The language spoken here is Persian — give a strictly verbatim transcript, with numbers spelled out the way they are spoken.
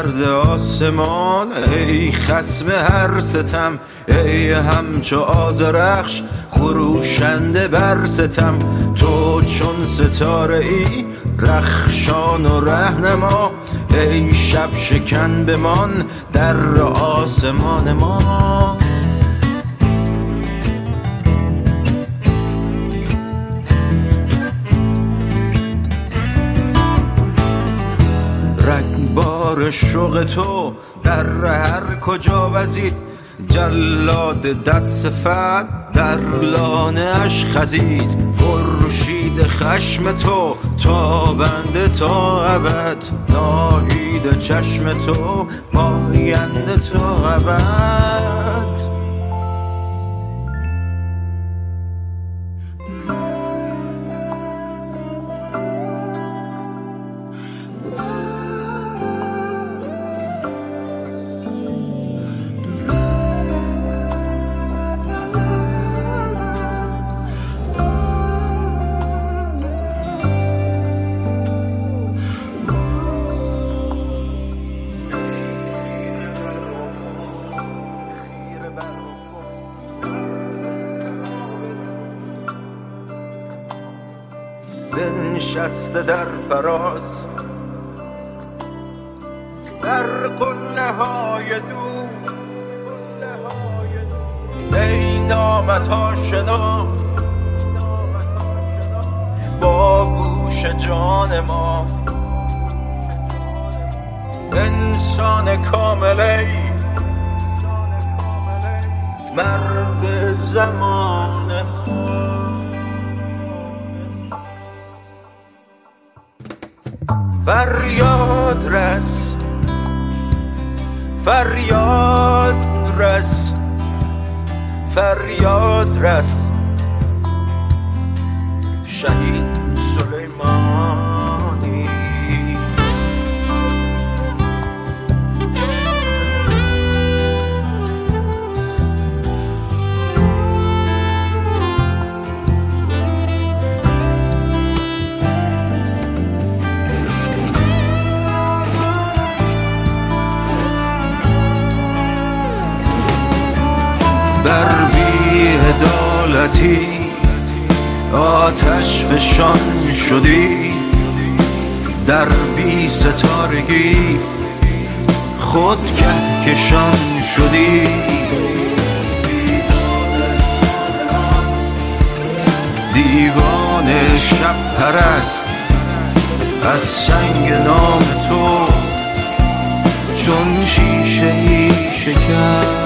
مرد آسمان، ای خصم هر ستم، ای همچو آذرخش خروشنده بر ستم. تو چون ستاره ای رخشان و رهنما، ای شب شکن بمان در آسمان ما. رگبار شوق تو در هر کجا وزید، جلاد دد صفت در لانه اش خزید. خورشید خشم تو تابنده تا ابد، ناهید چشم تو پاینده تا ابد. بنشسته در فراز در قله های دور، ای نامت آشنا با گوش جان ما. انسان کامل ای مرد زمان ما. فریاد رس فریاد رس فریاد رس، شهید سلیمانی. بر بی عدالتی آتش فشان شدی، در بی ستارگی خود کهکشان شدی. دیوان شب پرست از سنگ نام تو چون شیشه ای شکست.